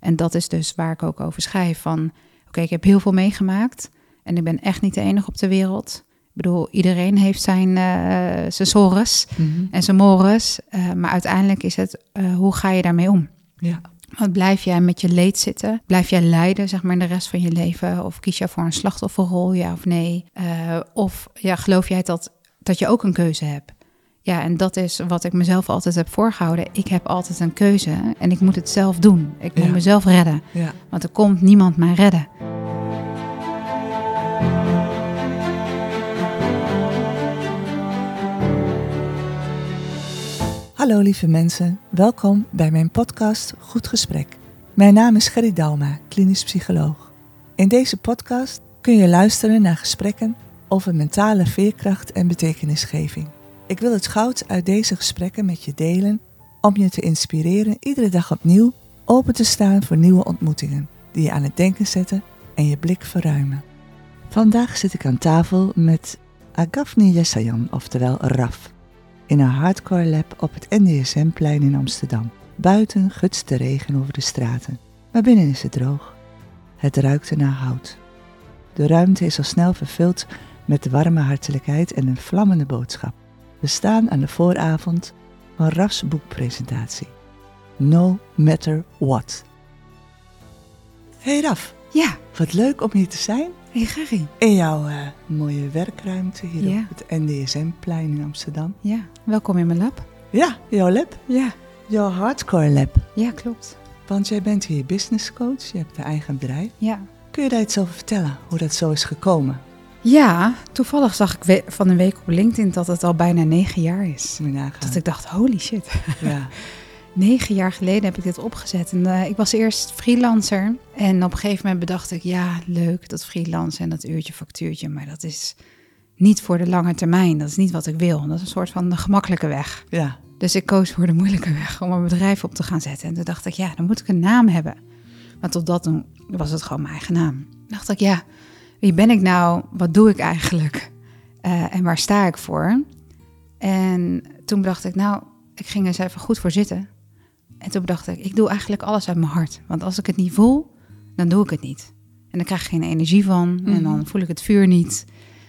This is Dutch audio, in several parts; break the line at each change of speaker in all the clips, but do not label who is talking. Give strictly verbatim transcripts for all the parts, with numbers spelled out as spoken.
En dat is dus waar ik ook over schrijf. Van, oké, okay, ik heb heel veel meegemaakt. En ik ben echt niet de enige op de wereld. Ik bedoel, iedereen heeft zijn, uh, zijn sores mm-hmm. en zijn mores. Uh, maar uiteindelijk is het, uh, hoe ga je daarmee om?
Ja.
Want blijf jij met je leed zitten? Blijf jij lijden, zeg maar, in de rest van je leven? Of kies jij voor een slachtofferrol, ja of nee? Uh, of ja, geloof jij dat, dat je ook een keuze hebt? Ja, en dat is wat ik mezelf altijd heb voorgehouden. Ik heb altijd een keuze en ik moet het zelf doen. Ik moet ja. mezelf redden, ja. want er komt niemand mij redden.
Hallo lieve mensen, welkom bij mijn podcast Goed Gesprek. Mijn naam is Gerry Dauma, klinisch psycholoog. In deze podcast kun je luisteren naar gesprekken over mentale veerkracht en betekenisgeving. Ik wil het goud uit deze gesprekken met je delen om je te inspireren iedere dag opnieuw open te staan voor nieuwe ontmoetingen die je aan het denken zetten en je blik verruimen. Vandaag zit ik aan tafel met Agafni Yessayan, oftewel Raf, in een hardcore lab op het N D S M-plein in Amsterdam. Buiten gutst de regen over de straten, maar binnen is het droog. Het ruikt naar hout. De ruimte is al snel vervuld met warme hartelijkheid en een vlammende boodschap. We staan aan de vooravond van Raf's boekpresentatie. No Matter What. Hey Raf.
Ja.
Wat leuk om hier te zijn.
Hey Gerry.
In jouw uh, mooie werkruimte hier
ja.
op het N D S M-plein in Amsterdam.
Ja, welkom in mijn lab.
Ja, jouw lab.
Ja.
Jouw hardcore lab.
Ja, klopt.
Want jij bent hier business coach, je hebt een eigen bedrijf.
Ja.
Kun je daar iets over vertellen, hoe dat zo is gekomen?
Ja, toevallig zag ik we- van een week op LinkedIn dat het al bijna negen jaar is. Dat ik dacht, holy shit.
Ja.
Negen jaar geleden heb ik dit opgezet. En uh, ik was eerst freelancer. En op een gegeven moment bedacht ik, ja, leuk, dat freelance en dat uurtje factuurtje. Maar dat is niet voor de lange termijn. Dat is niet wat ik wil. Dat is een soort van de gemakkelijke weg.
Ja.
Dus ik koos voor de moeilijke weg om een bedrijf op te gaan zetten. En toen dacht ik, ja, dan moet ik een naam hebben. Maar tot dat toen was het gewoon mijn eigen naam. Toen dacht ik, ja, wie ben ik nou? Wat doe ik eigenlijk? Uh, en waar sta ik voor? En toen dacht ik, nou, ik ging eens even goed voor zitten. En toen dacht ik, ik doe eigenlijk alles uit mijn hart. Want als ik het niet voel, dan doe ik het niet. En dan krijg ik geen energie van. Mm-hmm. En dan voel ik het vuur niet.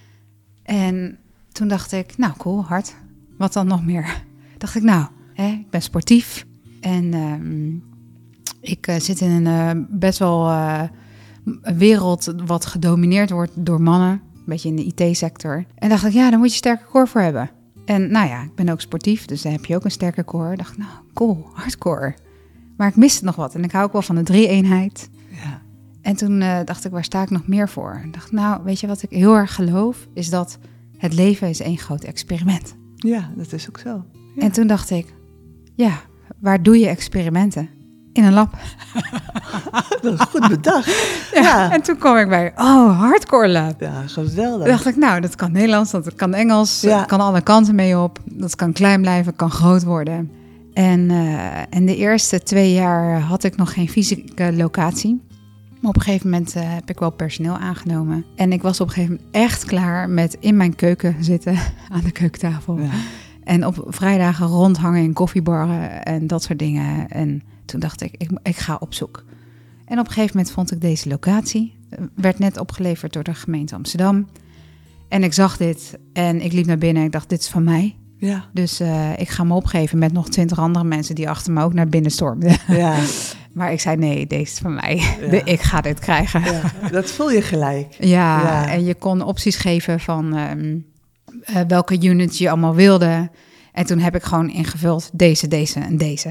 En toen dacht ik, nou cool, hart. Wat dan nog meer? Dacht ik, nou, hè, ik ben sportief. En um, ik uh, zit in een uh, best wel uh, een wereld wat gedomineerd wordt door mannen. Een beetje in de I T-sector. En dacht ik, ja, daar moet je sterke core voor hebben. En nou ja, ik ben ook sportief, dus daar heb je ook een sterke core. Ik dacht, nou, cool, hardcore. Maar ik miste nog wat en ik hou ook wel van de drie-eenheid.
Ja.
En toen uh, dacht ik, waar sta ik nog meer voor? Ik dacht, nou, weet je wat ik heel erg geloof? Is dat het leven is één groot experiment.
Ja, dat is ook zo. Ja.
En toen dacht ik, ja, waar doe je experimenten? In een lab.
Dat is goed bedacht.
ja, ja. En toen kwam ik bij, oh, hardcore lab.
Ja, geweldig.
Toen dacht ik, nou, dat kan Nederlands, dat kan Engels. Ja. Dat kan alle kanten mee op. Dat kan klein blijven, kan groot worden. En, uh, en de eerste twee jaar had ik nog geen fysieke locatie. Maar op een gegeven moment uh, heb ik wel personeel aangenomen. En ik was op een gegeven moment echt klaar met in mijn keuken zitten aan de keukentafel. Ja. En op vrijdagen rondhangen in koffiebarren en dat soort dingen. En toen dacht ik, ik, ik ga op zoek. En op een gegeven moment vond ik deze locatie. Werd net opgeleverd door de gemeente Amsterdam. En ik zag dit en ik liep naar binnen en ik dacht, dit is van mij.
Ja.
Dus uh, ik ga me opgeven met nog twintig andere mensen die achter me ook naar binnen stormden.
Ja.
Maar ik zei, nee, deze is van mij. Ja. De, ik ga dit krijgen.
Ja, dat voel je gelijk.
Ja, ja. En je kon opties geven van um, uh, welke units je allemaal wilde. En toen heb ik gewoon ingevuld deze, deze en deze.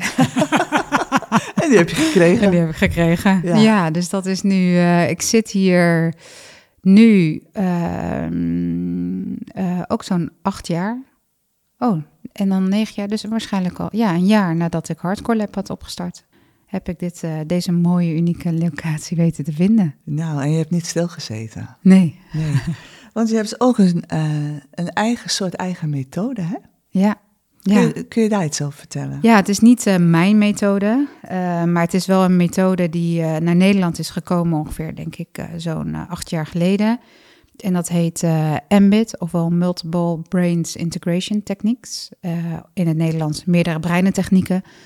En die heb je gekregen.
En die heb ik gekregen. Ja, ja dus dat is nu... Uh, ik zit hier nu uh, uh, ook zo'n acht jaar. Oh, en dan negen jaar. Dus waarschijnlijk al ja, een jaar nadat ik Hardcore Lab had opgestart, heb ik dit, uh, deze mooie, unieke locatie weten te vinden.
Nou, en je hebt niet stilgezeten.
Nee.
nee. Want je hebt ook een, uh, een eigen soort eigen methode, hè?
Ja. Ja.
Kun, je, kun je daar iets over vertellen?
Ja, het is niet uh, mijn methode, uh, maar het is wel een methode die uh, naar Nederland is gekomen ongeveer, denk ik, uh, zo'n uh, acht jaar geleden. En dat heet uh, M B I T, ofwel Multiple Brains Integration Techniques. Uh, in het Nederlands meerdere breinentechnieken.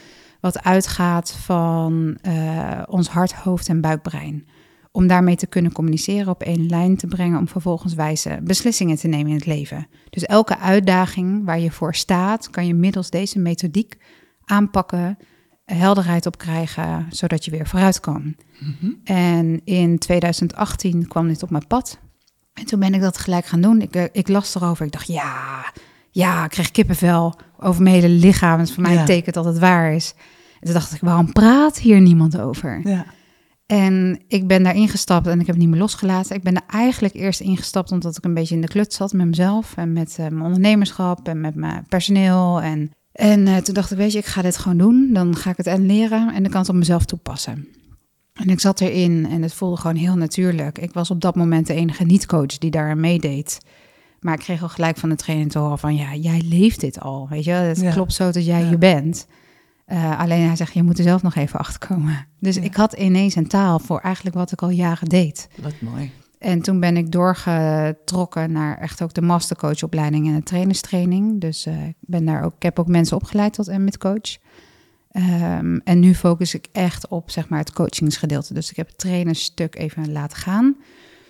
wat uitgaat van uh, ons hart, hoofd en buikbrein. Om daarmee te kunnen communiceren, op één lijn te brengen, om vervolgens wijze beslissingen te nemen in het leven. Dus elke uitdaging waar je voor staat, kan je middels deze methodiek aanpakken, helderheid op krijgen, zodat je weer vooruit kan. Mm-hmm. En in twintig achttien kwam dit op mijn pad. En toen ben ik dat gelijk gaan doen. Ik, ik las erover. Ik dacht, ja, ja, ik kreeg kippenvel over mijn hele lichaam. Het is voor mij ja. een teken dat het waar is. En toen dacht ik, waarom praat hier niemand over?
Ja.
En ik ben daar ingestapt en ik heb het niet meer losgelaten. Ik ben er eigenlijk eerst ingestapt omdat ik een beetje in de kluts zat met mezelf. En met uh, mijn ondernemerschap en met mijn personeel. En, en uh, toen dacht ik, weet je, ik ga dit gewoon doen. Dan ga ik het en leren en dan kan het op mezelf toepassen. En ik zat erin en het voelde gewoon heel natuurlijk. Ik was op dat moment de enige niet-coach die daar meedeed. Maar ik kreeg al gelijk van de trainer te horen van, ja, jij leeft dit al, weet je. Het ja. klopt zo dat jij ja. je bent. Uh, alleen hij zegt, je moet er zelf nog even achter komen. Dus ja. ik had ineens een taal voor eigenlijk wat ik al jaren deed.
Wat mooi.
En toen ben ik doorgetrokken naar echt ook de mastercoachopleiding en de trainerstraining. Dus uh, ik ben daar ook, ik heb ook mensen opgeleid tot en met coach. Um, en nu focus ik echt op, zeg maar, het coachingsgedeelte. Dus ik heb het trainerstuk even laten gaan.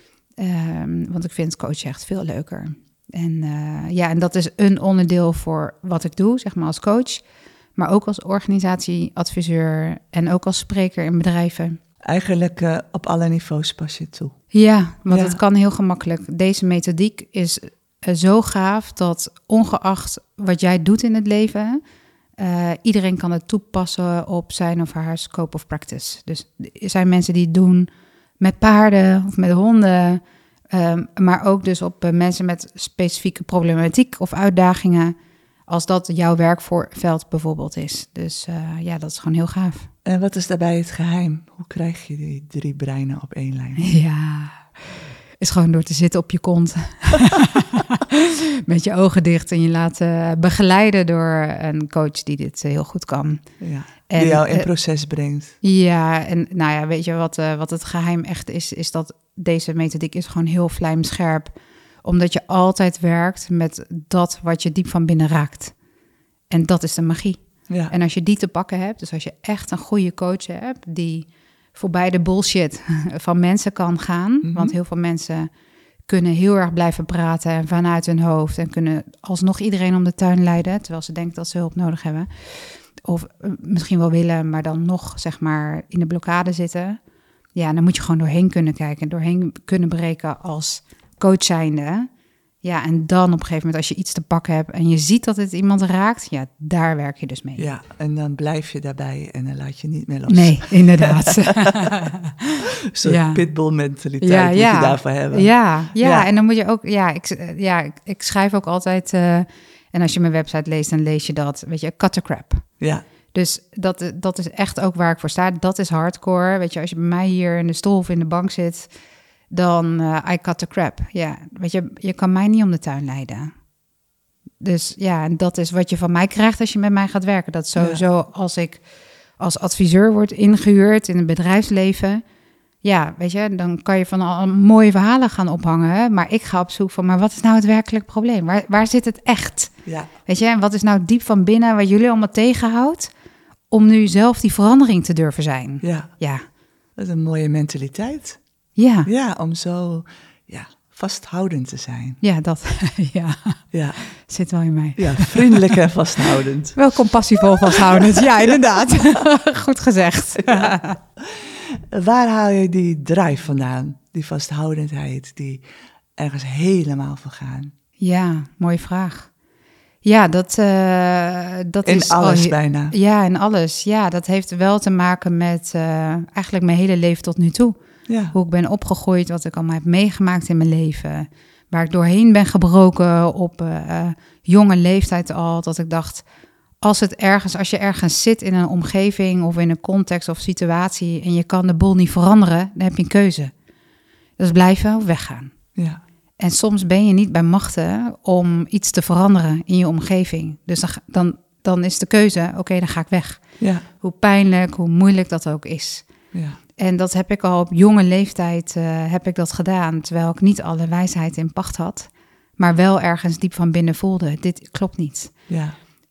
Um, want ik vind coachen echt veel leuker. En uh, ja, en dat is een onderdeel voor wat ik doe, zeg maar, als coach. Maar ook als organisatieadviseur en ook als spreker in bedrijven.
Eigenlijk uh, op alle niveaus pas je toe.
Ja, want ja. het kan heel gemakkelijk. Deze methodiek is uh, zo gaaf dat ongeacht wat jij doet in het leven, Uh, iedereen kan het toepassen op zijn of haar scope of practice. Dus er zijn mensen die het doen met paarden of met honden, um, maar ook dus op uh, mensen met specifieke problematiek of uitdagingen, als dat jouw werkveld bijvoorbeeld is. Dus uh, ja, dat is gewoon heel gaaf.
En wat is daarbij het geheim? Hoe krijg je die drie breinen op één lijn?
Ja, is gewoon door te zitten op je kont. Met je ogen dicht en je laten begeleiden door een coach die dit heel goed kan.
Ja, die en, jou in uh, proces brengt.
Ja, en nou ja, weet je wat, uh, wat het geheim echt is, is dat deze methodiek is gewoon heel vlijmscherp. Omdat je altijd werkt met dat wat je diep van binnen raakt. En dat is de magie.
Ja.
En als je die te pakken hebt, dus als je echt een goede coach hebt die voorbij de bullshit van mensen kan gaan. Mm-hmm. Want heel veel mensen kunnen heel erg blijven praten en vanuit hun hoofd en kunnen alsnog iedereen om de tuin leiden, terwijl ze denken dat ze hulp nodig hebben. Of uh, misschien wel willen, maar dan nog, zeg maar, in de blokkade zitten. Ja, dan moet je gewoon doorheen kunnen kijken, doorheen kunnen breken als coach zijnde. Ja, en dan op een gegeven moment als je iets te pakken hebt en je ziet dat het iemand raakt, ja, daar werk je dus mee.
Ja, en dan blijf je daarbij en dan laat je niet meer los.
Nee, inderdaad.
Een soort ja. pitbull mentaliteit
ja,
moet
ja.
je daarvoor hebben.
Ja, ja,
ja,
en dan moet je ook, ja, ik, ja, ik, ik schrijf ook altijd, uh, en als je mijn website leest, dan lees je dat, weet je, cut the crap.
Ja.
Dus dat, dat is echt ook waar ik voor sta. Dat is hardcore. Weet je, als je bij mij hier in de stoel of in de bank zit, dan uh, I cut the crap. Ja, weet je, je kan mij niet om de tuin leiden. Dus ja, en dat is wat je van mij krijgt als je met mij gaat werken. Dat sowieso ja. als ik als adviseur word ingehuurd in het bedrijfsleven, ja, weet je, dan kan je van al mooie verhalen gaan ophangen. Hè? Maar ik ga op zoek van, maar wat is nou het werkelijk probleem? Waar, waar zit het echt?
Ja.
Weet je, en wat is nou diep van binnen wat jullie allemaal tegenhoudt om nu zelf die verandering te durven zijn?
Ja.
Ja.
Dat is een mooie mentaliteit.
Ja.
Ja, om zo ja, vasthoudend te zijn.
Ja, dat ja.
Ja.
Zit wel in mij.
Ja, vriendelijk en vasthoudend.
Wel compassievol vasthoudend. Ja, inderdaad. Goed gezegd.
Ja. Waar haal je die drive vandaan? Die vasthoudendheid, die ergens helemaal vergaan?
Ja, mooie vraag. Ja, dat, uh, dat
in
is...
In alles
al,
bijna.
Ja, in alles. Ja, dat heeft wel te maken met uh, eigenlijk mijn hele leven tot nu toe.
Ja.
Hoe ik ben opgegroeid, wat ik allemaal heb meegemaakt in mijn leven. Waar ik doorheen ben gebroken op uh, jonge leeftijd al. Dat ik dacht, als, het ergens, als je ergens zit in een omgeving of in een context of situatie en je kan de boel niet veranderen, dan heb je een keuze. Dus blijven of weggaan.
Ja.
En soms ben je niet bij machten om iets te veranderen in je omgeving. Dus dan, dan, dan is de keuze, oké, okay, dan ga ik weg.
Ja.
Hoe pijnlijk, hoe moeilijk dat ook is.
Ja.
En dat heb ik al op jonge leeftijd uh, heb ik dat gedaan, terwijl ik niet alle wijsheid in pacht had, maar wel ergens diep van binnen voelde, dit klopt niet.
Ja.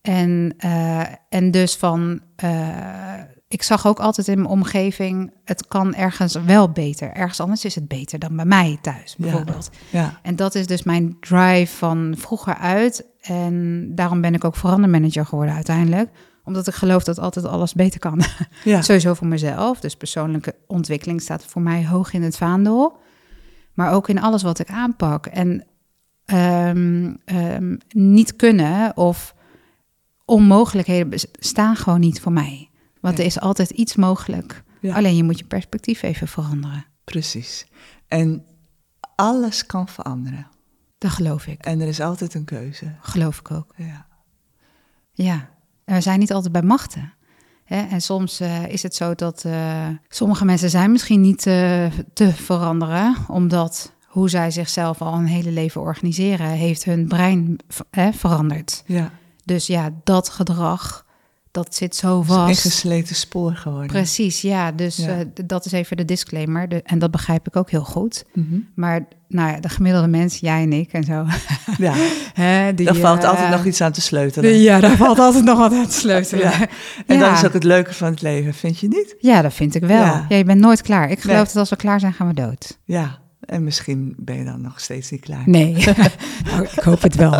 En, uh, en dus van, uh, ik zag ook altijd in mijn omgeving, het kan ergens wel beter. Ergens anders is het beter dan bij mij thuis, bijvoorbeeld.
Ja, ja.
En dat is dus mijn drive van vroeger uit. En daarom ben ik ook verandermanager geworden uiteindelijk. Omdat ik geloof dat altijd alles beter kan. Ja. Sowieso voor mezelf. Dus persoonlijke ontwikkeling staat voor mij hoog in het vaandel. Maar ook in alles wat ik aanpak. En um, um, niet kunnen of onmogelijkheden staan gewoon niet voor mij. Want nee. Er is altijd iets mogelijk. Ja. Alleen je moet je perspectief even veranderen.
Precies. En alles kan veranderen.
Dat geloof ik.
En er is altijd een keuze.
Geloof ik ook.
Ja.
Ja. En we zijn niet altijd bij machten. Hè? En soms uh, is het zo dat uh, sommige mensen zijn misschien niet uh, te veranderen, omdat hoe zij zichzelf al een hele leven organiseren, heeft hun brein hè, veranderd.
Ja.
Dus ja, dat gedrag, dat zit zo vast.
Het is een ingesleten spoor geworden.
Precies, ja. Dus ja. Uh, dat is even de disclaimer. De, en dat begrijp ik ook heel goed. Mm-hmm. Maar nou ja, de gemiddelde mens, jij en ik en zo.
Ja,
Hè, die,
daar valt
uh,
altijd nog iets aan te sleutelen.
Die, ja, daar valt altijd nog wat aan te sleutelen. Ja.
En
ja.
dat is ook het leuke van het leven, vind je niet?
Ja, dat vind ik wel. Ja, ja je bent nooit klaar. Ik geloof
nee.
dat als we klaar zijn, gaan we dood.
Ja, en misschien ben je dan nog steeds niet klaar.
Nee, nou, ik hoop het wel.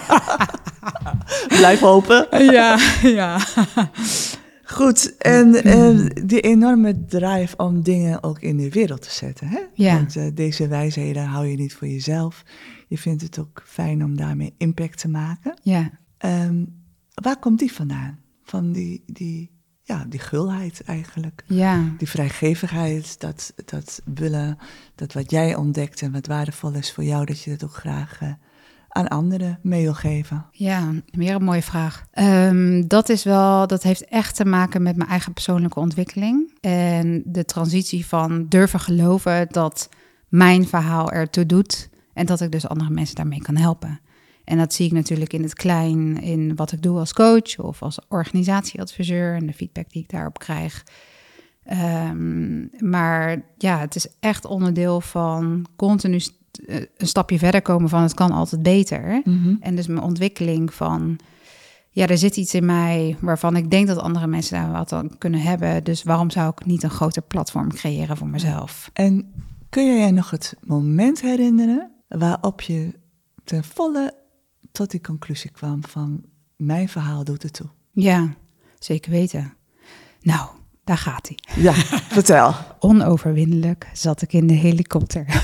Blijf hopen.
Ja, ja.
Goed, en uh, die enorme drive om dingen ook in de wereld te zetten. Hè?
Ja.
Want uh, deze wijsheden hou je niet voor jezelf. Je vindt het ook fijn om daarmee impact te maken.
Ja.
Um, waar komt die vandaan? Van die, die, ja, die gulheid eigenlijk.
Ja.
Die vrijgevigheid, dat, dat willen, dat wat jij ontdekt en wat waardevol is voor jou, dat je dat ook graag uh, aan anderen mee wil geven.
Ja, weer een mooie vraag. Um, dat is wel, dat heeft echt te maken met mijn eigen persoonlijke ontwikkeling. En de transitie van durven geloven dat mijn verhaal ertoe doet en dat ik dus andere mensen daarmee kan helpen. En dat zie ik natuurlijk in het klein, in wat ik doe als coach of als organisatieadviseur en de feedback die ik daarop krijg. Um, maar ja, het is echt onderdeel van continu st- een stapje verder komen van het kan altijd beter.
Mm-hmm.
En dus mijn ontwikkeling van, ja, er zit iets in mij waarvan ik denk dat andere mensen daar wat aan kunnen hebben. Dus waarom zou ik niet een groter platform creëren voor mezelf?
En kun je je nog het moment herinneren waarop je ten volle tot die conclusie kwam van mijn verhaal doet het toe?
Ja, zeker weten. Nou, daar gaat hij.
Ja, vertel.
Onoverwinnelijk zat ik in de helikopter.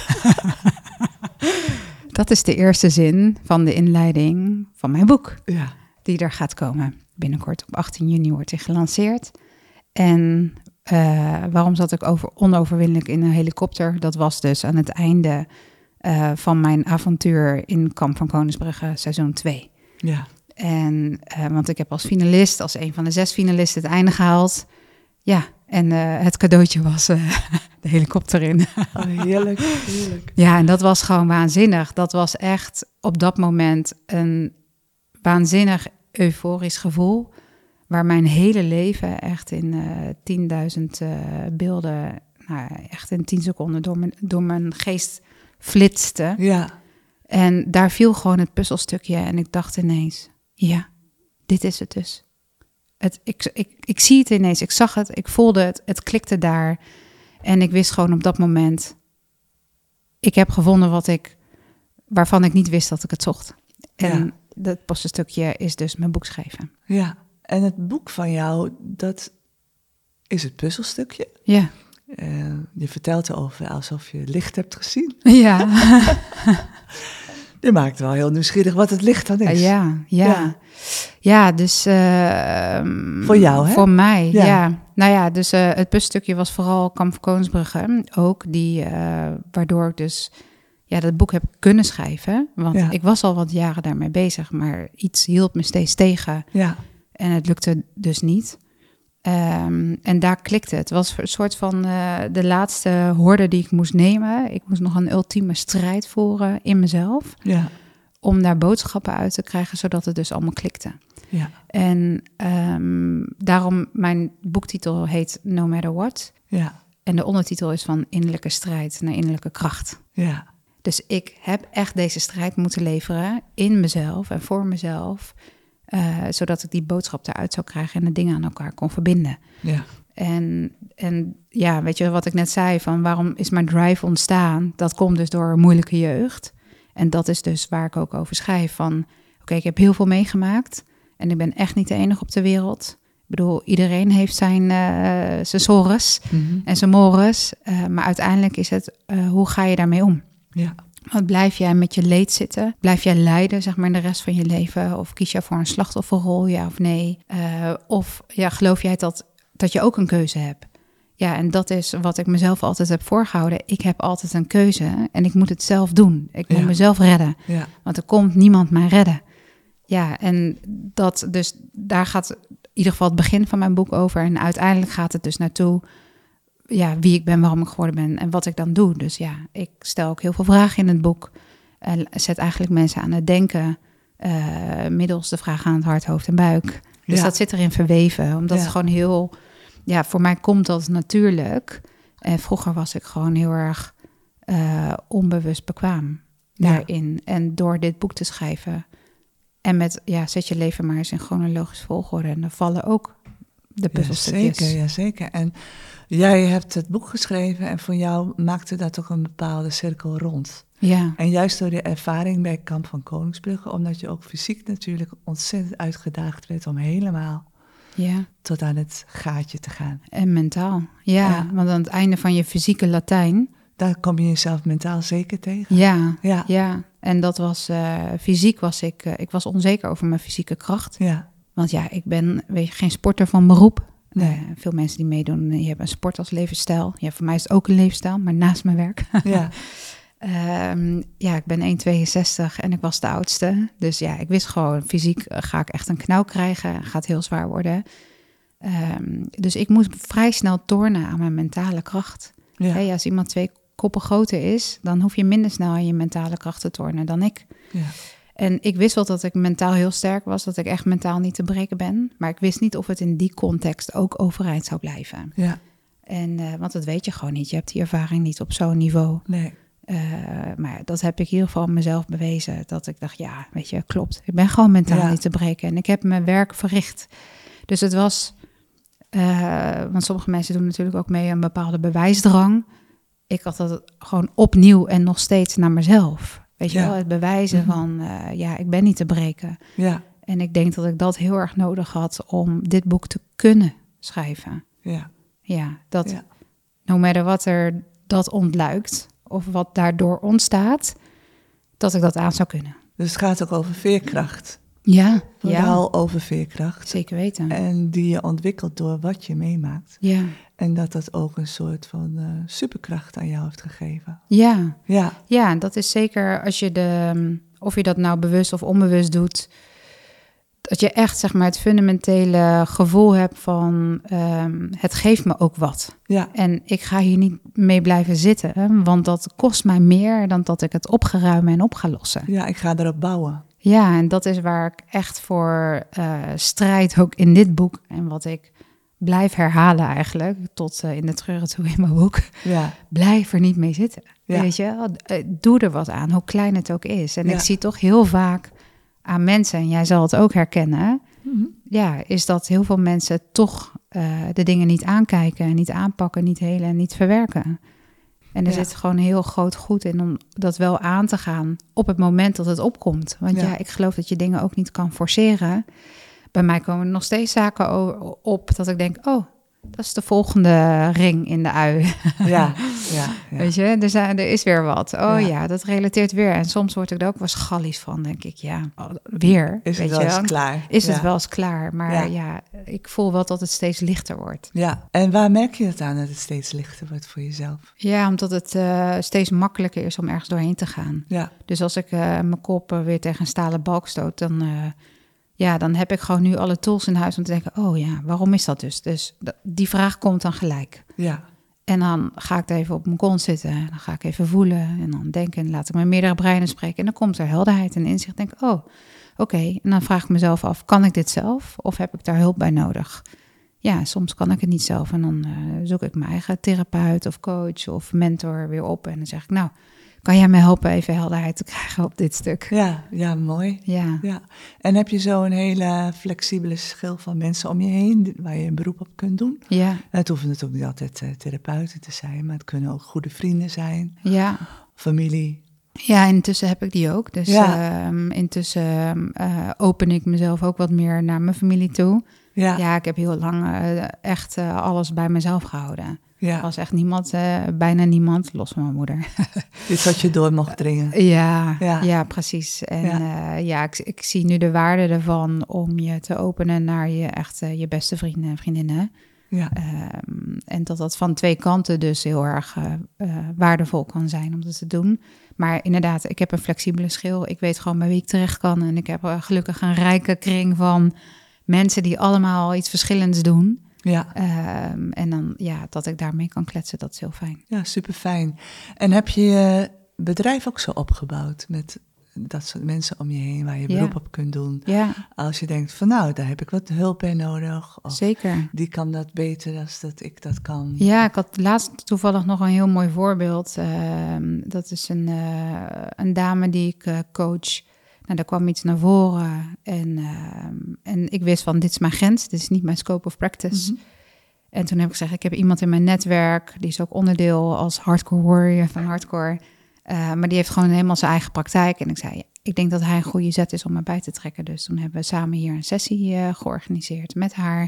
Dat is de eerste zin van de inleiding van mijn boek.
Ja.
Die er gaat komen. Binnenkort op achttien juni wordt hij gelanceerd. En uh, waarom zat ik over onoverwinnelijk in een helikopter? Dat was dus aan het einde uh, van mijn avontuur in Kamp van Koningsbrugge seizoen twee.
Ja.
En uh, want ik heb als finalist, als een van de zes finalisten het einde gehaald. Ja, en uh, het cadeautje was uh, de helikopter in.
Oh, heerlijk, heerlijk.
Ja, en dat was gewoon waanzinnig. Dat was echt op dat moment een waanzinnig euforisch gevoel, waar mijn hele leven echt in uh, tienduizend uh, beelden, nou, echt in tien seconden door mijn, door mijn geest flitste.
Ja.
En daar viel gewoon het puzzelstukje en ik dacht ineens, ja, dit is het dus. Het, ik, ik, ik zie het ineens, ik zag het, ik voelde het, het klikte daar. En ik wist gewoon op dat moment, ik heb gevonden wat ik, waarvan ik niet wist dat ik het zocht. En ja. Dat puzzelstukje is dus mijn boek schrijven.
Ja, en het boek van jou, dat is het puzzelstukje.
Ja.
Uh, je vertelt erover alsof je licht hebt gezien.
Ja.
Je maakt wel heel nieuwsgierig wat het licht dan is.
Uh, ja, ja. Ja, ja dus... Uh,
voor jou, hè?
Voor mij, ja.
ja.
Nou ja, dus uh, het puzzelstukje was vooral Kamp van Koningsbrugge ook. Die, uh, waardoor ik dus ja, dat boek heb kunnen schrijven. Want ja. ik was al wat jaren daarmee bezig, maar iets hield me steeds tegen.
Ja.
En het lukte dus niet. Um, en daar klikte het. Het was een soort van uh, de laatste horde die ik moest nemen. Ik moest nog een ultieme strijd voeren in mezelf.
Ja.
Om daar boodschappen uit te krijgen, zodat het dus allemaal klikte.
Ja.
En um, daarom, mijn boektitel heet No Matter What.
Ja.
En de ondertitel is van innerlijke strijd naar innerlijke kracht.
Ja.
Dus ik heb echt deze strijd moeten leveren in mezelf en voor mezelf. Uh, zodat ik die boodschap eruit zou krijgen en de dingen aan elkaar kon verbinden.
Ja.
En, en ja, weet je wat ik net zei, van waarom is mijn drive ontstaan? Dat komt dus door moeilijke jeugd. En dat is dus waar ik ook over schrijf van, oké, okay, ik heb heel veel meegemaakt en ik ben echt niet de enige op de wereld. Ik bedoel, iedereen heeft zijn, uh, zijn sores mm-hmm. en zijn mores, uh, maar uiteindelijk is het, uh, hoe ga je daarmee om?
Ja.
Want blijf jij met je leed zitten? Blijf jij lijden, zeg maar, in de rest van je leven? Of kies jij voor een slachtofferrol, ja of nee? Uh, of ja, geloof jij dat, dat je ook een keuze hebt? Ja, en dat is wat ik mezelf altijd heb voorgehouden. Ik heb altijd een keuze en ik moet het zelf doen. Ik moet ja. mezelf redden, ja. want er komt niemand mij redden. Ja, en dat dus, daar gaat in ieder geval het begin van mijn boek over. En uiteindelijk gaat het dus naartoe, ja, wie ik ben, waarom ik geworden ben en wat ik dan doe. Dus ja, ik stel ook heel veel vragen in het boek. En zet eigenlijk mensen aan het denken, uh, middels de vraag aan het hart, hoofd en buik. Dus ja. dat zit erin verweven, omdat ja. het gewoon heel, ja, voor mij komt dat natuurlijk. En vroeger was ik gewoon heel erg uh, onbewust bekwaam daarin. Ja. En door dit boek te schrijven en met, ja, zet je leven maar eens in chronologisch volgorde en dan vallen ook de puzzelstukjes.
Ja, zeker, ja, zeker. En jij hebt het boek geschreven en voor jou maakte dat toch een bepaalde cirkel rond.
Ja.
En juist door de ervaring bij Kamp van Koningsbrugge, omdat je ook fysiek natuurlijk ontzettend uitgedaagd werd om helemaal ja. tot aan het gaatje te gaan.
En mentaal, ja, ja. Want aan het einde van je fysieke Latijn,
daar kom je jezelf mentaal zeker tegen.
Ja, ja. ja. En dat was, uh, fysiek was ik, uh, ik was onzeker over mijn fysieke kracht.
Ja. Want
ja, ik ben weet je, geen sporter van beroep. Nee. Uh, veel mensen die meedoen, die hebben een sport als levensstijl. Ja, voor mij is het ook een levensstijl, maar naast mijn werk. Ja. um, ja, ik ben één komma tweeënzestig en ik was de oudste. Dus ja, ik wist gewoon, fysiek uh, ga ik echt een knauw krijgen. Gaat heel zwaar worden. Um, dus ik moest vrij snel tornen aan mijn mentale kracht. Ja. Hey, als iemand twee koppen groter is, dan hoef je minder snel aan je mentale kracht te tornen dan ik. Ja. En ik wist wel dat ik mentaal heel sterk was, dat ik echt mentaal niet te breken ben. Maar ik wist niet of het in die context ook overeind zou blijven. Ja. En, uh, want dat weet je gewoon niet. Je hebt die ervaring niet op zo'n niveau.
Nee.
Uh, maar dat heb ik in ieder geval mezelf bewezen. Dat ik dacht, ja, weet je, klopt. Ik ben gewoon mentaal ja. niet te breken. En ik heb mijn werk verricht. Dus het was, uh, want sommige mensen doen natuurlijk ook mee een bepaalde bewijsdrang. Ik had dat gewoon opnieuw en nog steeds naar mezelf. Weet je ja. wel, het bewijzen mm-hmm. van, uh, ja, ik ben niet te breken. Ja. En ik denk dat ik dat heel erg nodig had om dit boek te kunnen schrijven.
Ja.
Ja, dat ja. no matter wat er dat ontluikt of wat daardoor ontstaat, dat ik dat aan zou kunnen.
Dus het gaat ook over veerkracht.
Ja.
Vooral
ja.
over veerkracht.
Zeker weten.
En die je ontwikkelt door wat je meemaakt.
Ja.
En dat dat ook een soort van uh, superkracht aan jou heeft gegeven.
Ja.
Ja.
Ja, en dat is zeker als je de, of je dat nou bewust of onbewust doet, dat je echt, zeg maar, het fundamentele gevoel hebt van, um, het geeft me ook wat.
Ja.
En ik ga hier niet mee blijven zitten, want dat kost mij meer dan dat ik het op ga ruimen en op ga lossen.
Ja, ik ga erop bouwen.
Ja, en dat is waar ik echt voor uh, strijd, ook in dit boek. En wat ik blijf herhalen eigenlijk, tot uh, in de treuren toe in mijn boek.
Ja.
Blijf er niet mee zitten. Ja. Weet je, doe er wat aan, hoe klein het ook is. En ja. ik zie toch heel vaak aan mensen, en jij zal het ook herkennen, mm-hmm. ja, is dat heel veel mensen toch uh, de dingen niet aankijken, niet aanpakken, niet helen en niet verwerken. En er ja. zit gewoon een heel groot goed in om dat wel aan te gaan op het moment dat het opkomt. Want ja, ja ik geloof dat je dingen ook niet kan forceren. Bij mij komen er nog steeds zaken op dat ik denk, oh, dat is de volgende ring in de ui.
Ja, ja, ja.
Weet je, er, zijn, er is weer wat. Oh ja. ja, dat relateert weer. En soms word ik er ook wel schallies van, denk ik. Ja, weer.
Is het
weet
wel
je?
eens klaar?
Is
ja.
het wel eens klaar. Maar ja. ja, ik voel wel dat het steeds lichter wordt.
Ja, en waar merk je het aan dat het steeds lichter wordt voor jezelf?
Ja, omdat het uh, steeds makkelijker is om ergens doorheen te gaan.
Ja.
Dus als ik uh, mijn kop uh, weer tegen een stalen balk stoot, dan... Uh, Ja, dan heb ik gewoon nu alle tools in huis om te denken, oh ja, waarom is dat dus? Dus die vraag komt dan gelijk.
Ja.
En dan ga ik even op mijn kont zitten en dan ga ik even voelen en dan denken en laat ik mijn meerdere breinen spreken. En dan komt er helderheid en inzicht. Denk ik, oh, oké. Okay. En dan vraag ik mezelf af, kan ik dit zelf of heb ik daar hulp bij nodig? Ja, soms kan ik het niet zelf en dan uh, zoek ik mijn eigen therapeut of coach of mentor weer op. En dan zeg ik, nou, kan jij me helpen even helderheid te krijgen op dit stuk?
Ja, ja, mooi.
Ja.
Ja. En heb je zo een hele flexibele schil van mensen om je heen waar je een beroep op kunt doen?
Ja.
Het hoeven natuurlijk niet altijd uh, therapeuten te zijn, maar het kunnen ook goede vrienden zijn,
Ja.
familie.
Ja, intussen heb ik die ook. Dus
Ja.
uh, intussen uh, open ik mezelf ook wat meer naar mijn familie toe.
Ja,
Ja, ik heb heel lang uh, echt uh, alles bij mezelf gehouden.
ja.
Er was echt niemand, uh, bijna niemand, los van mijn moeder.
Dit wat je door mocht dringen.
Ja,
Ja.
ja, precies. En
Ja.
uh, ja, ik, ik zie nu de waarde ervan om je te openen naar je echt uh, je beste vrienden en vriendinnen.
Ja.
Um, en dat dat van twee kanten dus heel erg uh, uh, waardevol kan zijn om dat te doen. Maar inderdaad, ik heb een flexibele schil. Ik weet gewoon bij wie ik terecht kan. En ik heb uh, gelukkig een rijke kring van mensen die allemaal iets verschillends doen.
Ja.
Um, en dan ja, dat ik daarmee kan kletsen, dat is heel fijn.
Ja, super fijn. En heb je je bedrijf ook zo opgebouwd met dat soort mensen om je heen waar je beroep
Ja.
op kunt doen?
Ja,
Als je denkt van nou, daar heb ik wat hulp bij nodig. Of
zeker.
die kan dat beter dan dat ik dat kan.
Ja, ik had laatst toevallig nog een heel mooi voorbeeld. Uh, dat is een, uh, een dame die ik uh, coach. Nou, daar kwam iets naar voren. En, uh, en ik wist van, dit is mijn grens. Dit is niet mijn scope of practice.
Mm-hmm.
En toen heb ik gezegd, ik heb iemand in mijn netwerk. Die is ook onderdeel als hardcore warrior van hardcore. Uh, maar die heeft gewoon helemaal zijn eigen praktijk. En ik zei, ja, ik denk dat hij een goede zet is om mij bij te trekken. Dus toen hebben we samen hier een sessie uh, georganiseerd met haar.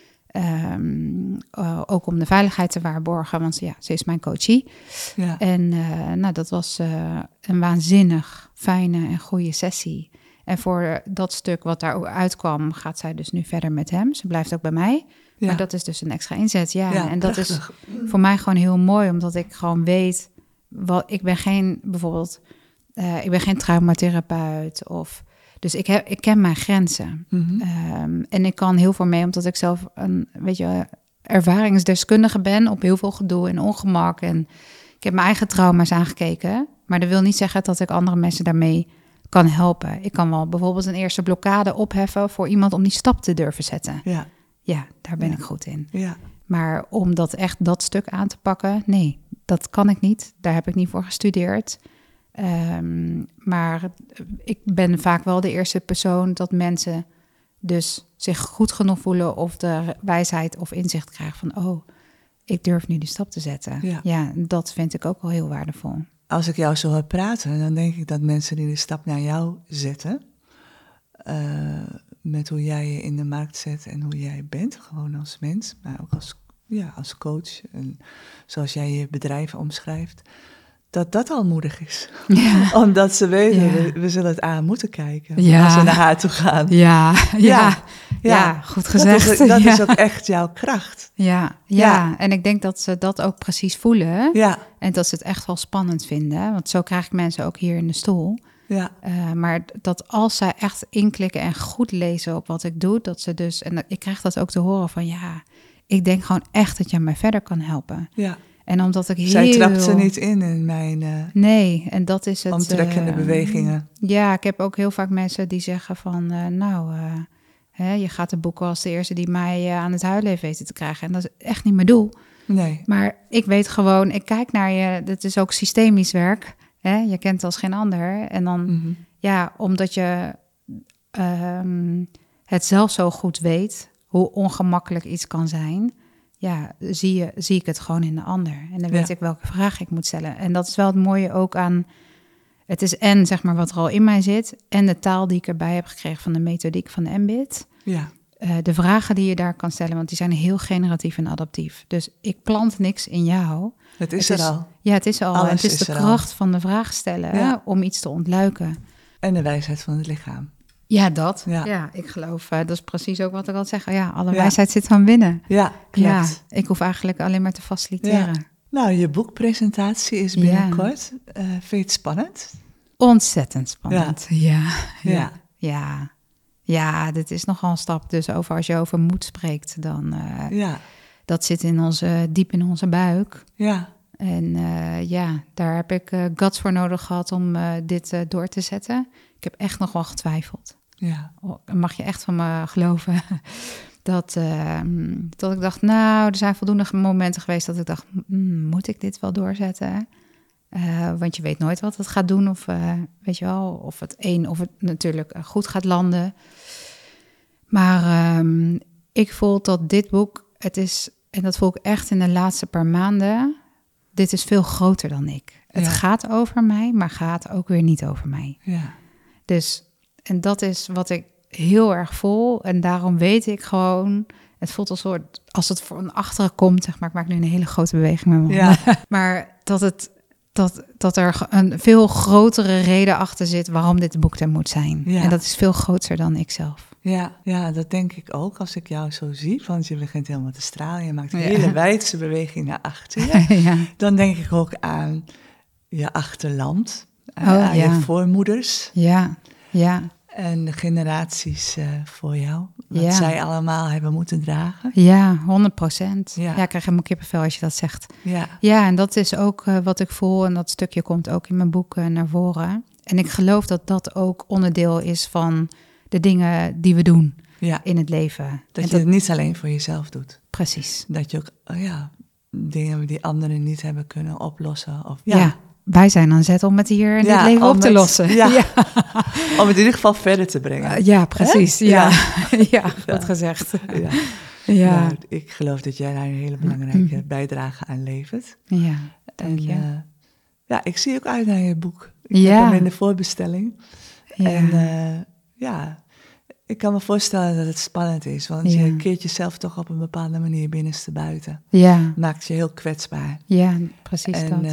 Um, uh, ook om de veiligheid te waarborgen, want ja, ze is mijn coachie.
Ja.
En uh, nou, dat was uh, een waanzinnig fijne en goede sessie. En voor dat stuk wat daar uitkwam, gaat zij dus nu verder met hem. Ze blijft ook bij mij. Ja. Maar dat is dus een extra inzet, ja.
ja
en dat
prachtig.
is voor mij gewoon heel mooi, omdat ik gewoon weet, wat, ik ben geen bijvoorbeeld, uh, ik ben geen traumatherapeut of... Dus ik, heb, ik ken mijn grenzen.
Mm-hmm.
Um, en ik kan heel veel mee, omdat ik zelf een weet je, ervaringsdeskundige ben op heel veel gedoe en ongemak. En ik heb mijn eigen trauma's aangekeken. Maar dat wil niet zeggen dat ik andere mensen daarmee kan helpen. Ik kan wel bijvoorbeeld een eerste blokkade opheffen voor iemand om die stap te durven zetten.
Ja,
ja daar ben
ja.
ik goed in.
Ja.
Maar om dat echt dat stuk aan te pakken, nee, dat kan ik niet. Daar heb ik niet voor gestudeerd. Um, maar ik ben vaak wel de eerste persoon dat mensen dus zich goed genoeg voelen of de wijsheid of inzicht krijgen van, oh, ik durf nu die stap te zetten.
Ja,
ja dat vind ik ook wel heel waardevol.
Als ik jou zo hoor praten, dan denk ik dat mensen die de stap naar jou zetten, uh, met hoe jij je in de markt zet en hoe jij bent, gewoon als mens, maar ook als, ja, als coach, en zoals jij je bedrijf omschrijft, dat dat al moedig is. Ja. Omdat ze weten, ja. we, we zullen het aan moeten kijken ja. als we naar haar toe gaan.
Ja, ja, ja.
ja.
ja goed gezegd.
Dat, is, dat ja. is ook echt jouw kracht.
Ja, ja, ja, en ik denk dat ze dat ook precies voelen.
Ja.
En dat ze het echt wel spannend vinden. Want zo krijg ik mensen ook hier in de stoel.
Ja.
Uh, maar dat als zij echt inklikken en goed lezen op wat ik doe, dat ze dus... En ik krijg dat ook te horen van, ja, ik denk gewoon echt dat jij mij verder kan helpen.
Ja.
En omdat ik heel...
Zij trapt ze niet in in mijn... Uh,
nee, en dat is het...
omtrekkende uh, bewegingen.
Ja, ik heb ook heel vaak mensen die zeggen van... Uh, nou, uh, hè, je gaat de boeken als de eerste die mij uh, aan het huilen heeft weten te krijgen. En dat is echt niet mijn doel.
Nee.
Maar ik weet gewoon, ik kijk naar je... Dat is ook systemisch werk. Hè? Je kent het als geen ander. En dan, mm-hmm. ja, omdat je um, het zelf zo goed weet... hoe ongemakkelijk iets kan zijn... ja, zie, je, zie ik het gewoon in de ander. En dan weet ja. ik welke vraag ik moet stellen. En dat is wel het mooie ook aan... Het is en, zeg maar, wat er al in mij zit... en de taal die ik erbij heb gekregen van de methodiek van de M B I T.
Ja.
Uh, de vragen die je daar kan stellen, want die zijn heel generatief en adaptief. Dus ik plant niks in jou.
Het is
het
er
is,
al.
Ja, het is al.
Alles
het is,
is
de
er
kracht
al.
van de vraag stellen
ja.
om iets te ontluiken.
En de wijsheid van het lichaam.
Ja, dat. Ja, ja ik geloof, uh, dat is precies ook wat ik al zeg. Ja, alle ja. wijsheid zit van binnen.
Ja, klopt.
Ja, ik hoef eigenlijk alleen maar te faciliteren. Ja.
Nou, je boekpresentatie is binnenkort. Ja. Uh, vind je het spannend?
Ontzettend spannend, ja. Ja,
ja.
ja. ja. ja dit is nogal een stap. Dus over, als je over moed spreekt, dan... Uh, ja. Dat zit in onze, diep in onze buik.
Ja.
En uh, ja, daar heb ik uh, guts voor nodig gehad om uh, dit uh, door te zetten. Ik heb echt nog wel getwijfeld.
Ja.
Oh, mag je echt van me geloven. dat, uh, dat ik dacht, nou, er zijn voldoende momenten geweest dat ik dacht... Mm, moet ik dit wel doorzetten? Uh, want je weet nooit wat het gaat doen. Of uh, weet je wel, of het een of het natuurlijk goed gaat landen. Maar um, ik voel dat dit boek, het is, en dat voel ik echt in de laatste paar maanden, dit is veel groter dan ik. Het ja. gaat over mij, maar gaat ook weer niet over mij.
Ja.
Dus, en dat is wat ik heel erg voel. En daarom weet ik gewoon, het voelt als soort, als het van achteren komt, zeg maar, ik maak nu een hele grote beweging met mijn handen. Ja. Maar dat het, dat, dat er een veel grotere reden achter zit waarom dit boek er moet zijn. Ja. En dat is veel groter dan ik zelf.
Ja, ja, dat denk ik ook als ik jou zo zie. Want je begint helemaal te stralen. Je maakt een ja. hele wijdse beweging naar achteren. Ja. Dan denk ik ook aan je achterland. Oh, aan ja. je voormoeders.
Ja, ja.
En de generaties uh, voor jou. Wat ja. zij allemaal hebben moeten dragen.
Ja, honderd procent. Ja. ja, ik krijg helemaal kippenvel als je dat zegt.
Ja,
ja en dat is ook uh, wat ik voel. En dat stukje komt ook in mijn boek uh, naar voren. En ik geloof dat dat ook onderdeel is van de dingen die we doen ja. in het leven.
Dat
en
je dat, het niet alleen voor jezelf doet.
Precies.
Dat je ook oh ja, dingen die anderen niet hebben kunnen oplossen. Of, ja.
ja. Wij zijn aan zet om het hier in ja, dit leven op met, te lossen.
Ja. ja. Om het in ieder geval verder te brengen.
Uh, ja, precies. Ja. Ja. ja, goed ja. gezegd.
Ja. Ja. Nou, ik geloof dat jij daar een hele belangrijke mm-hmm. bijdrage aan levert.
Ja, dank je.
En, uh, ja, ik zie ook uit naar je boek. Ik ja. heb hem in de voorbestelling. Ja. En uh, ja, ik kan me voorstellen dat het spannend is. Want ja. je keert jezelf toch op een bepaalde manier binnenstebuiten.
Ja.
Maakt je heel kwetsbaar.
Ja, precies
en,
dat.
Uh,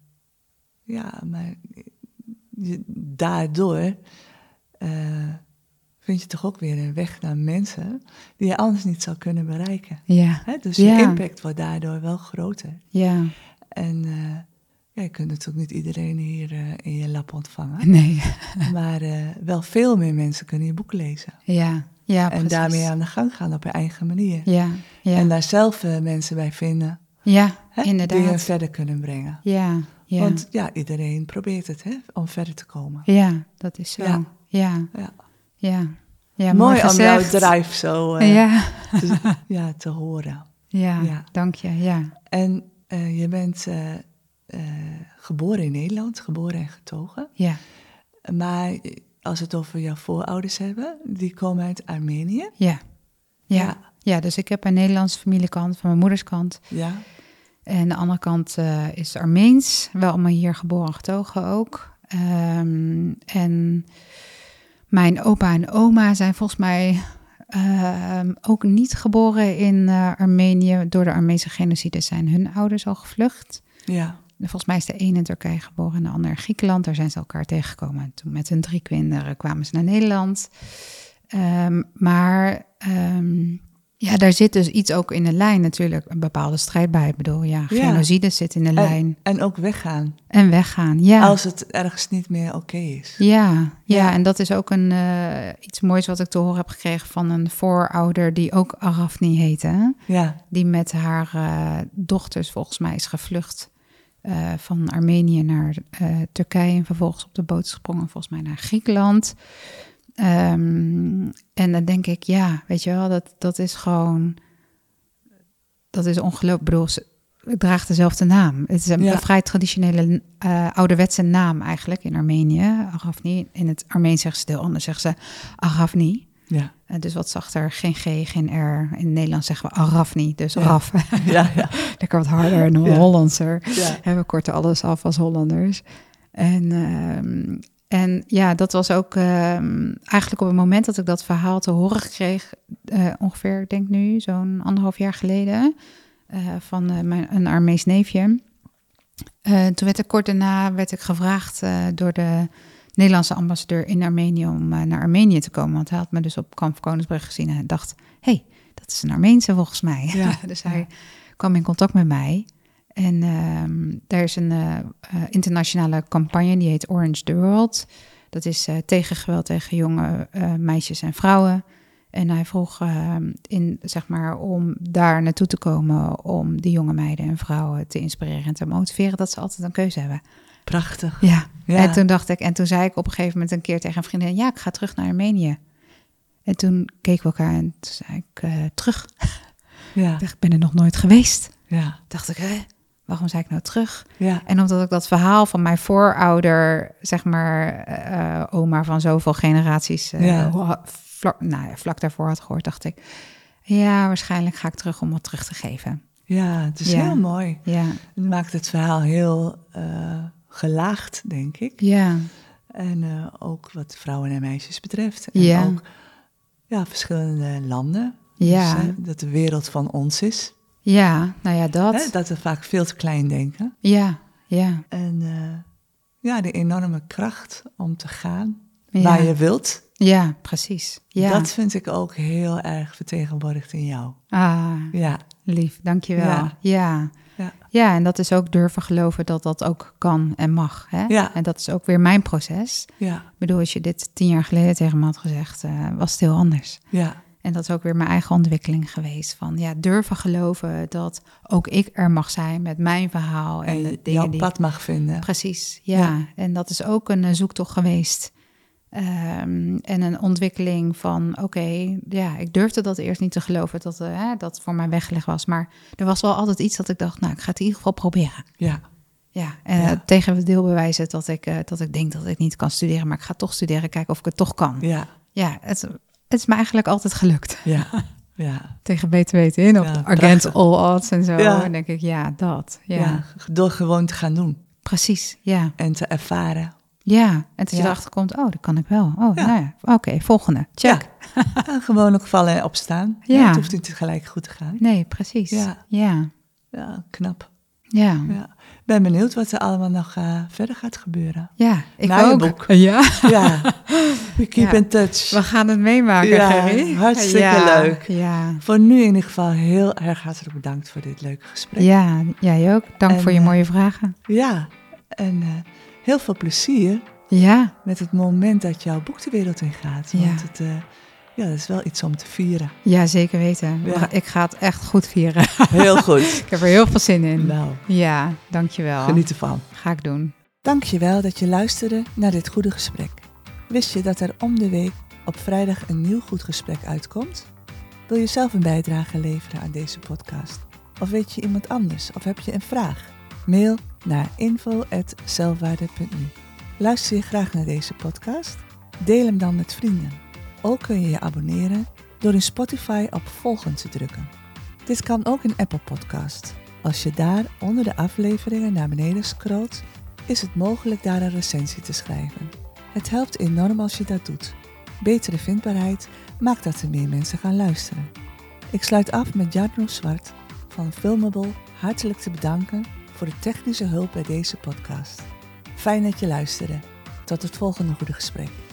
Ja, maar je, daardoor uh, vind je toch ook weer een weg naar mensen die je anders niet zou kunnen bereiken.
Ja.
Hè? Dus je ja. impact wordt daardoor wel groter.
Ja.
En uh, ja, je kunt natuurlijk niet iedereen hier uh, in je lap ontvangen.
Nee.
Maar uh, wel veel meer mensen kunnen je boek lezen.
Ja, ja,
en
precies.
daarmee aan de gang gaan op hun eigen manier.
Ja, ja.
En daar zelf uh, mensen bij vinden.
Ja,
hè?
inderdaad.
Die je verder kunnen brengen.
Ja. Ja.
Want ja, iedereen probeert het, hè, om verder te komen.
Ja, dat is zo. Ja. Ja.
ja.
ja. ja
mooi om jouw drive zo uh,
ja.
te, ja, te horen.
Ja, ja, dank je. Ja.
En uh, je bent uh, uh, geboren in Nederland, geboren en getogen.
Ja.
Maar als we het over jouw voorouders hebben, die komen uit Armenië.
Ja. Ja. Ja, ja, dus ik heb een Nederlandse familiekant van mijn moederskant.
Ja.
En de andere kant uh, is Armeens, wel allemaal hier geboren en getogen ook. Um, en mijn opa en oma zijn volgens mij uh, ook niet geboren in uh, Armenië. Door de Armeense genocide zijn hun ouders al gevlucht.
Ja.
Volgens mij is de een in Turkije geboren en de ander in Griekenland. Daar zijn ze elkaar tegengekomen. En toen met hun drie kinderen kwamen ze naar Nederland. Um, maar... Um, Ja, daar zit dus iets ook in de lijn natuurlijk, een bepaalde strijd bij. Ik bedoel, ja, genocide ja. zit in de
en,
lijn.
En ook weggaan.
En weggaan, ja.
Als het ergens niet meer oké okay is.
Ja, ja, ja, en dat is ook een, uh, iets moois wat ik te horen heb gekregen van een voorouder die ook Arafni heette.
Ja.
Die met haar uh, dochters volgens mij is gevlucht uh, van Armenië naar uh, Turkije en vervolgens op de boot is gesprongen volgens mij naar Griekenland. Um, en dan denk ik, ja, weet je wel, dat, dat is gewoon, dat is ongelooflijk. Ik bedoel, het draagt dezelfde naam. Het is een ja. vrij traditionele, uh, ouderwetse naam eigenlijk in Armenië, Arafni. In het Armeens zeggen ze heel anders, zeggen ze Arafni.
Ja.
Uh, dus wat zachter, geen G, geen R. In het Nederlands zeggen we Arafni, dus
ja.
Raf.
Ja, ja.
Lekker wat harder en ja. Hollandser.
Ja.
En we korten alles af als Hollanders. En... Um, En ja, dat was ook uh, eigenlijk op het moment dat ik dat verhaal te horen kreeg, uh, ongeveer, ik denk nu, zo'n anderhalf jaar geleden, uh, van uh, mijn, een Armees neefje. Uh, toen werd ik kort daarna werd ik gevraagd uh, door de Nederlandse ambassadeur in Armenië om uh, naar Armenië te komen. Want hij had me dus op Kamp Koningsbrug gezien en hij dacht, hé, hey, dat is een Armeense volgens mij. Ja. Dus hij kwam in contact met mij. En um, er is een uh, uh, internationale campagne, die heet Orange the World. Dat is uh, tegen geweld tegen jonge uh, meisjes en vrouwen. En hij vroeg uh, in, zeg maar, om daar naartoe te komen om die jonge meiden en vrouwen te inspireren en te motiveren dat ze altijd een keuze hebben.
Prachtig.
Ja.
ja.
En toen dacht ik, en toen zei ik op een gegeven moment een keer tegen een vriendin, ja, ik ga terug naar Armenië. En toen keken we elkaar en toen zei ik, uh, terug.
Ja.
Ik dacht, ik ben er nog nooit geweest.
Ja.
Dacht ik, hè? waarom zei ik nou terug?
Ja.
En omdat ik dat verhaal van mijn voorouder, zeg maar, uh, oma van zoveel generaties, uh,
ja.
vlak, nou ja, vlak daarvoor had gehoord, dacht ik, ja, waarschijnlijk ga ik terug om wat terug te geven.
Ja, het is
ja.
heel mooi.
Ja.
Het maakt het verhaal heel uh, gelaagd, denk ik.
Ja.
En uh, ook wat vrouwen en meisjes betreft. En
ja.
ook ja, verschillende landen.
Ja.
Dus, uh, dat de wereld van ons is.
Ja, nou ja, dat.
Hè, dat we vaak veel te klein denken.
Ja, ja.
En uh, ja, de enorme kracht om te gaan
ja.
waar je wilt.
Ja, precies. Ja.
Dat vind ik ook heel erg vertegenwoordigd in jou.
Ah,
ja.
lief, dankjewel. Ja. Ja.
Ja.
ja, en dat is ook durven geloven dat dat ook kan en mag. Hè?
Ja.
En dat is ook weer mijn proces.
Ja.
Ik bedoel, als je dit tien jaar geleden tegen me had gezegd, uh, was het heel anders.
Ja.
En dat is ook weer mijn eigen ontwikkeling geweest. Van ja, durven geloven dat ook ik er mag zijn met mijn verhaal. En,
en
de dingen
jouw
die
pad mag vinden.
Precies, ja.
ja.
En dat is ook een uh, zoektocht geweest. Um, en een ontwikkeling van, oké, okay, ja, ik durfde dat eerst niet te geloven dat uh, dat voor mij weggelegd was. Maar er was wel altijd iets dat ik dacht, nou, ik ga het in ieder geval proberen.
Ja.
Ja, en ja. Uh, tegen het deel bewijzen dat ik, uh, dat ik denk dat ik niet kan studeren, maar ik ga toch studeren, kijken of ik het toch kan.
Ja.
Ja, het, het is me eigenlijk altijd gelukt.
Ja, ja.
Tegen beter weten in, op
ja,
against
prachtig.
all odds en zo.
Ja.
En denk ik, ja, dat. Ja.
ja, door gewoon te gaan doen.
Precies, ja.
En te ervaren.
Ja, en dat je
ja.
erachter komt, oh, dat kan ik wel. Oh, ja. nou ja, oké, okay, volgende, check.
Ja. En gewoon ook vallen en opstaan.
Ja.
Ja, het hoeft niet gelijk goed te gaan.
Nee, precies.
Ja,
ja.
ja knap.
Ja.
ja. Ben benieuwd wat er allemaal nog uh, verder gaat gebeuren.
Ja, ik
Na
ook.
je boek.
Ja.
ja. We keep
ja.
in touch.
We gaan het meemaken,
ja,
Gerry.
Hartstikke
ja.
leuk.
Ja.
Voor nu in ieder geval heel erg hartelijk bedankt voor dit leuke gesprek.
Ja, jij ook. Dank
en,
voor je
uh,
mooie vragen.
Ja, en uh, heel veel plezier
ja.
met het moment dat jouw boek de wereld in gaat.
Ja.
Want het, uh, ja, dat is wel iets om te vieren.
Ja, zeker weten.
Ja.
Ik ga het echt goed vieren.
Heel goed.
Ik heb er heel veel zin in.
Nou,
ja, dankjewel.
Geniet ervan.
Ga ik doen.
Dankjewel dat je luisterde naar dit goede gesprek. Wist je dat er om de week op vrijdag een nieuw goed gesprek uitkomt? Wil je zelf een bijdrage leveren aan deze podcast? Of weet je iemand anders? Of heb je een vraag? Mail naar info at zelfwaarde punt nu. Luister je graag naar deze podcast? Deel hem dan met vrienden. Ook kun je je abonneren door in Spotify op volgen te drukken. Dit kan ook in Apple Podcast. Als je daar onder de afleveringen naar beneden scrolt, is het mogelijk daar een recensie te schrijven. Het helpt enorm als je dat doet. Betere vindbaarheid maakt dat er meer mensen gaan luisteren. Ik sluit af met Jarno Zwart van Filmable hartelijk te bedanken voor de technische hulp bij deze podcast. Fijn dat je luisterde. Tot het volgende goede gesprek.